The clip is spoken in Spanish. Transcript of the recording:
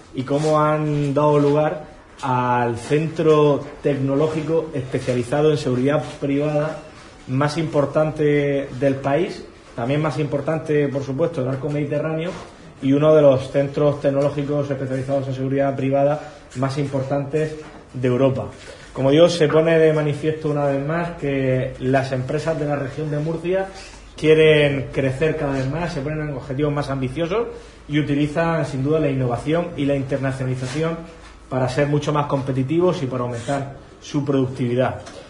y cómo han dado lugar al centro tecnológico especializado en seguridad privada más importante del país, también más importante, por supuesto, del arco mediterráneo, y uno de los centros tecnológicos especializados en seguridad privada más importantes de Europa. Como digo, se pone de manifiesto una vez más que las empresas de la región de Murcia quieren crecer cada vez más, se ponen objetivos más ambiciosos y utilizan sin duda la innovación y la internacionalización para ser mucho más competitivos y para aumentar su productividad.